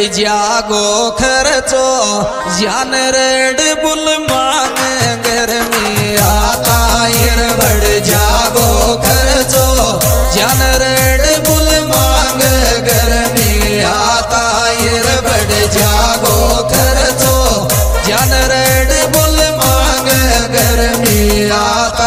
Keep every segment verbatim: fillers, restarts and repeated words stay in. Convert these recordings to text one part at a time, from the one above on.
जागो खर्चो जान रेड बुल मांग गर्मी आता बढ़ जागो खर्चो जान रेड बुल मांग गर्मी आता बढ़ जागो खर्चो जान रेड बुल मांग गर्मी आता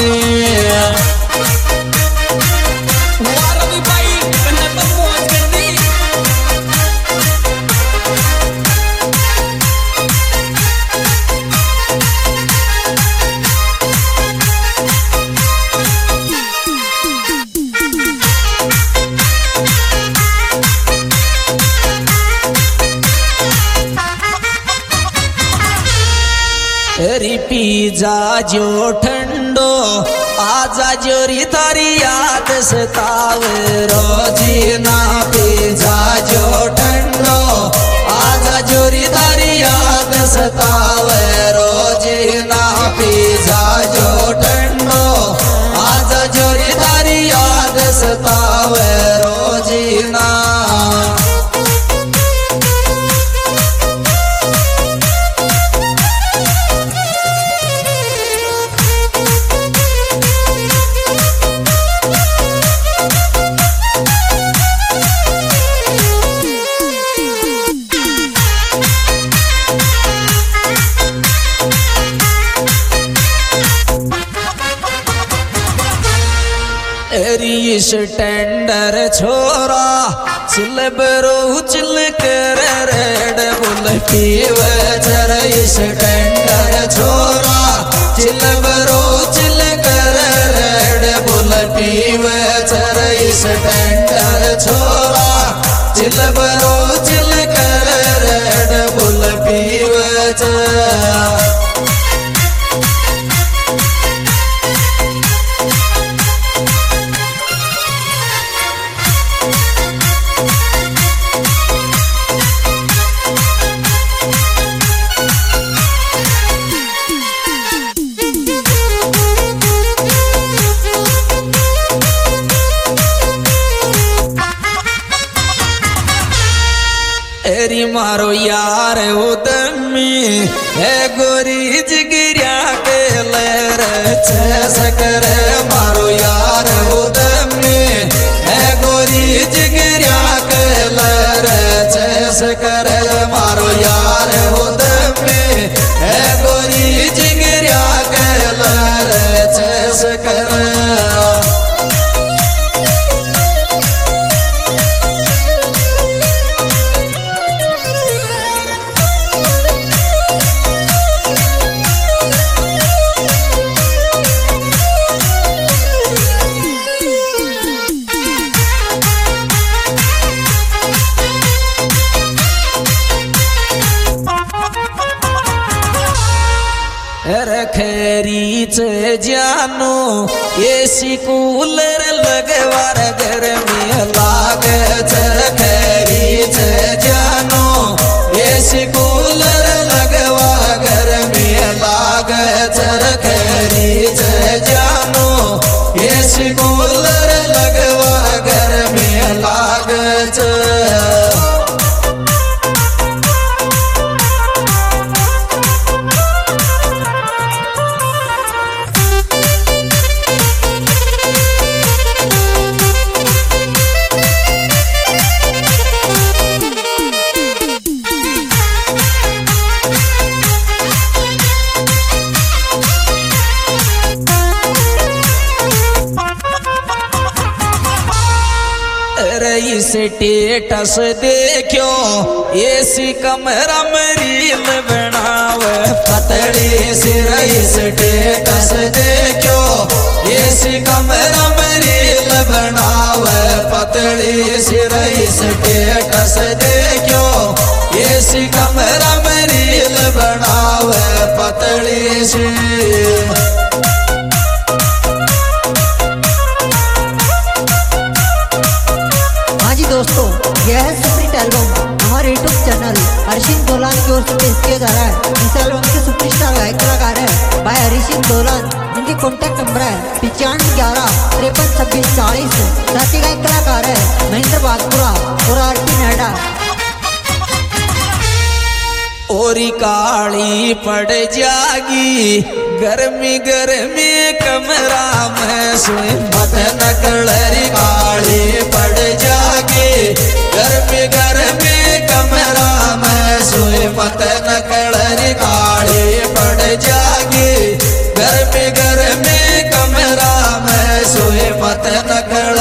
पी जा जो ठंडो आजा जोरी तारी याद सतावे रोजी ना पी जा जो ठंडो आजा जोरी तारी याद सतावे रोजी ना पी जा जो ठंडो आजा जोरी तारी याद सतावे रोजी ना टेंडर छोरा चिल बरो चिल कर रेड बुल पीव इस टेंडर छोरा चिल बरो चिल कर रेड बुल पीव इस टेंडर छोरा चिल बरो चिल कर रेड बुल पीव तेरी मारो यार उदमी है गोरी जिगिरिया के लहर सकर मारो यार उदमी है गोरी जिगिरिया के लहर सकर मारो यार उदमी है गोरी जिगिरिया के लहर सकर खैरी से जानो एसी कूलर लगवार गर्मी लागे खैरी से जानो एसी कूलर लगवा गर्मी लागे खैरी से जानो एसी कूलर लगवा गर्मी लागे स्टेटस देखो एसी कमरा में रील बनावे पतड़ी सिर स्टेटस देखो एसी कमरा में रील बनावे पतड़ी सिर स्टेटस देखो एसी कमरा में रील बनावे पतड़ी से दोस्तों यह है सुपरहिट एल्बम हमारे यूट्यूब चैनल हर्षित दोलान की ओर से पेश किया जा रहा है। इस एल्बम के सुपरस्टार गायक कलाकार है भाई हर्षित दोलान, जिनके कॉन्टैक्ट नंबर है पिचानवे ग्यारह तिरपन छब्बीस चालीस। साथी गायक कलाकार है महेंद्र बागपुरा और आर पी नायडा। ओरी काली पड़ जागी गर्मी गर्मी कमरा में सोए मत नकलरी काली पड़ जागी गर्मी गर्मी कमरा में सोए मत नकलरी काली पड़ जागी गर्मी गर्मी कमरा में सोए मत नकल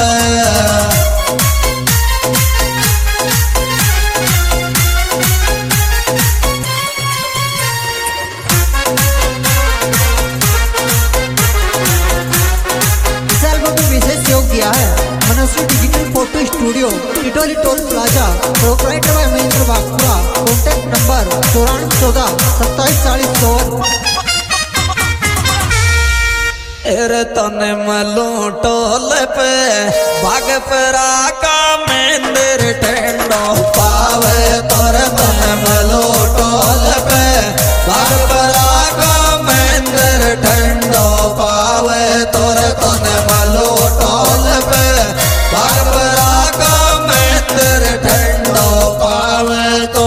दिया है Manasvi digital photo studio Titoli toll plaza proprietor by Mahendra Bagpura contact number चौरानवे चौदह सत्ताईस चालीस चौवन एरे तने मलो टोल पे बागपरा का मेंदर टेंडो पावे तोर तने मलो टोल पे बागपरा का मेंदर टेंडो पावे तोर तने मलो टोल पे बागपरा का मेंदर टेंडो पावे तो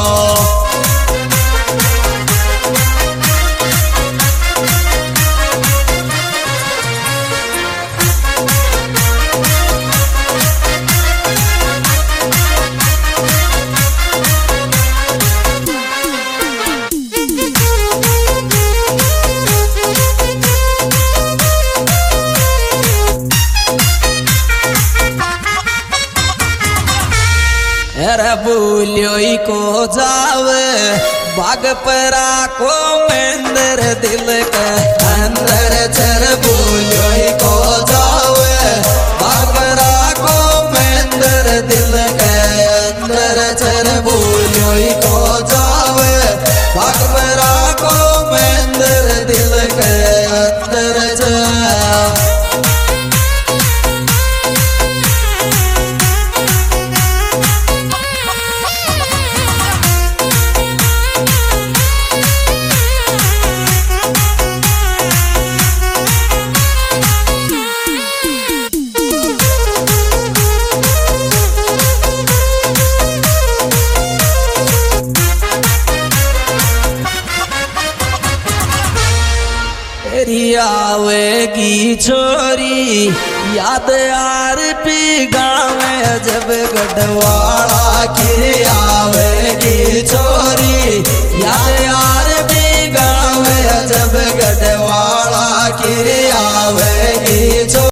बोलियो को जावे बागपरा को मेंदर दिल के अंदर चर बोलियो को जावे बागपरा को मेंदर दिल के अंदर चर बोलियो को जावे बागपरा को मेंदर दिल के अंदर चर आवेगी छोरी याद यार पी गाँव जब गढ़वा